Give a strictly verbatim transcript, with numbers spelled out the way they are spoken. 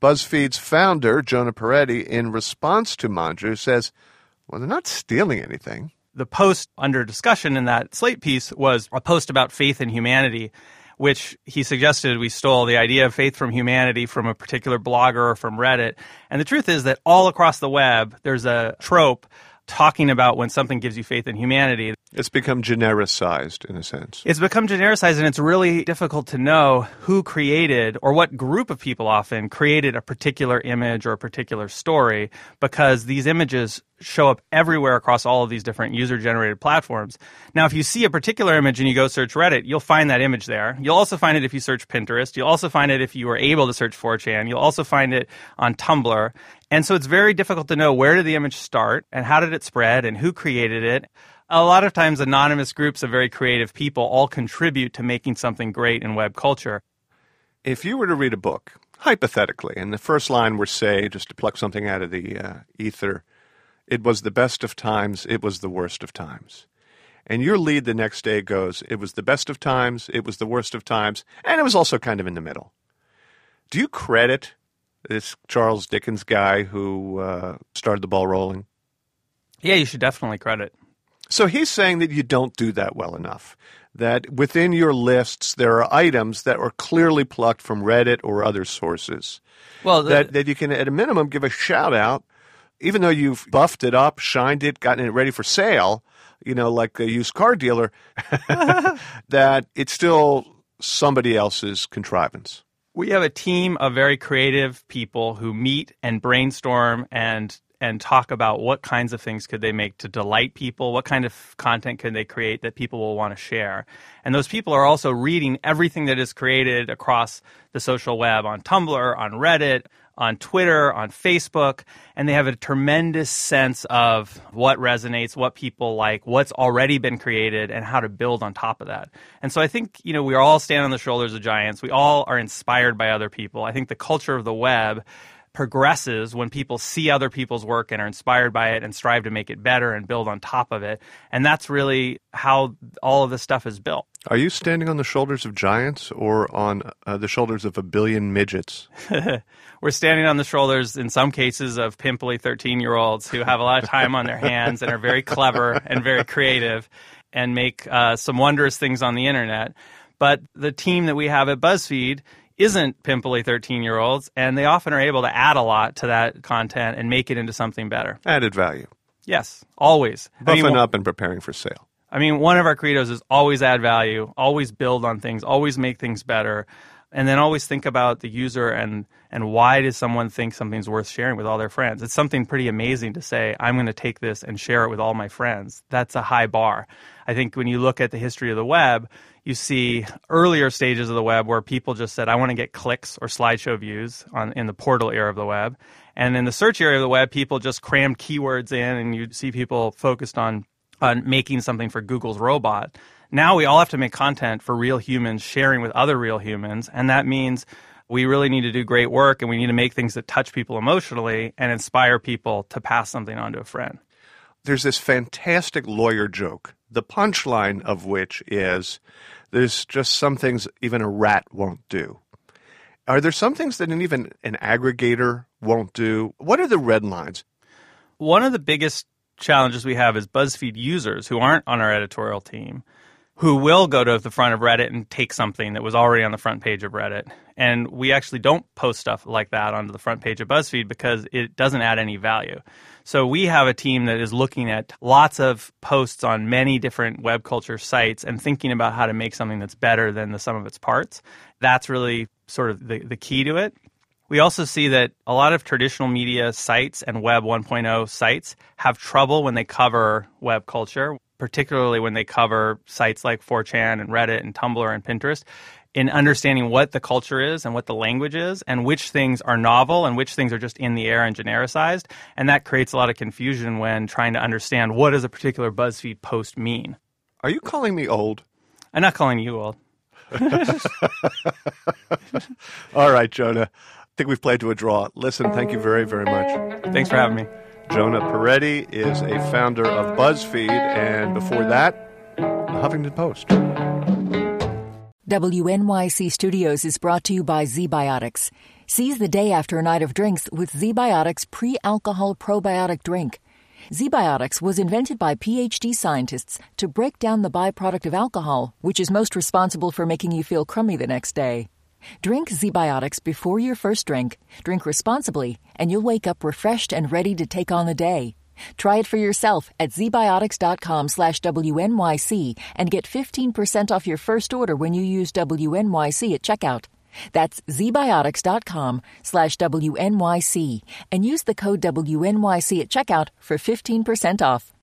BuzzFeed's founder, Jonah Peretti, in response to Manju, says, well, they're not stealing anything. The post under discussion in that Slate piece was a post about faith in humanity, which he suggested we stole the idea of faith from humanity from a particular blogger or from Reddit. And the truth is that all across the web, there's a trope talking about when something gives you faith in humanity. It's become genericized, in a sense. It's become genericized, and it's really difficult to know who created or what group of people often created a particular image or a particular story, because these images show up everywhere across all of these different user-generated platforms. Now, if you see a particular image and you go search Reddit, you'll find that image there. You'll also find it if you search Pinterest. You'll also find it if you were able to search four chan. You'll also find it on Tumblr. And so it's very difficult to know where did the image start and how did it spread and who created it. A lot of times, anonymous groups of very creative people all contribute to making something great in web culture. If you were to read a book, hypothetically, and the first line were, say, just to pluck something out of the uh, ether, it was the best of times, it was the worst of times. And your lead the next day goes, it was the best of times, it was the worst of times, and it was also kind of in the middle. Do you credit this Charles Dickens guy who uh, started the ball rolling? Yeah, you should definitely credit. So he's saying that you don't do that well enough, that within your lists there are items that are clearly plucked from Reddit or other sources, well, the, that, that you can, at a minimum, give a shout-out, even though you've buffed it up, shined it, gotten it ready for sale, you know, like a used car dealer, that it's still somebody else's contrivance. We have a team of very creative people who meet and brainstorm and and talk about what kinds of things could they make to delight people, what kind of content could they create that people will want to share. And those people are also reading everything that is created across the social web, on Tumblr, on Reddit, on Twitter, on Facebook, and they have a tremendous sense of what resonates, what people like, what's already been created, and how to build on top of that. And so I think, you know, we are all standing on the shoulders of giants. We all are inspired by other people. I think the culture of the web progresses when people see other people's work and are inspired by it and strive to make it better and build on top of it. And that's really how all of this stuff is built. Are you standing on the shoulders of giants or on uh, the shoulders of a billion midgets? We're standing on the shoulders, in some cases, of pimply thirteen-year-olds who have a lot of time on their hands and are very clever and very creative and make uh, some wondrous things on the internet. But the team that we have at BuzzFeed isn't pimply thirteen-year-olds, and they often are able to add a lot to that content and make it into something better. Added value. Yes, always. Buffing I mean, up and preparing for sale. I mean, one of our credos is always add value, always build on things, always make things better, and then always think about the user and, and why does someone think something's worth sharing with all their friends. It's something pretty amazing to say, I'm going to take this and share it with all my friends. That's a high bar. I think when you look at the history of the web, you see earlier stages of the web where people just said, I want to get clicks or slideshow views on in the portal era of the web. And in the search area of the web, people just crammed keywords in, and you see people focused on, on making something for Google's robot. Now we all have to make content for real humans sharing with other real humans, and that means we really need to do great work, and we need to make things that touch people emotionally and inspire people to pass something on to a friend. There's this fantastic lawyer joke, the punchline of which is there's just some things even a rat won't do. Are there some things that even an aggregator won't do? What are the red lines? One of the biggest challenges we have is BuzzFeed users who aren't on our editorial team, who will go to the front of Reddit and take something that was already on the front page of Reddit. And we actually don't post stuff like that onto the front page of BuzzFeed because it doesn't add any value. So we have a team that is looking at lots of posts on many different web culture sites and thinking about how to make something that's better than the sum of its parts. That's really sort of the, the key to it. We also see that a lot of traditional media sites and Web one point oh sites have trouble when they cover web culture, particularly when they cover sites like four chan and Reddit and Tumblr and Pinterest, in understanding what the culture is and what the language is and which things are novel and which things are just in the air and genericized. And that creates a lot of confusion when trying to understand what does a particular BuzzFeed post mean. Are you calling me old? I'm not calling you old. All right, Jonah. I think we've played to a draw. Listen, thank you very, very much. Thanks for having me. Jonah Peretti is a founder of BuzzFeed, and before that, the Huffington Post. W N Y C Studios is brought to you by ZBiotics. Seize the day after a night of drinks with ZBiotics pre-alcohol probiotic drink. ZBiotics was invented by P H D scientists to break down the byproduct of alcohol, which is most responsible for making you feel crummy the next day. Drink ZBiotics before your first drink, drink responsibly, and you'll wake up refreshed and ready to take on the day. Try it for yourself at zbiotics.com slash WNYC and get fifteen percent off your first order when you use W N Y C at checkout. That's zbiotics.com slash WNYC and use the code W N Y C at checkout for fifteen percent off.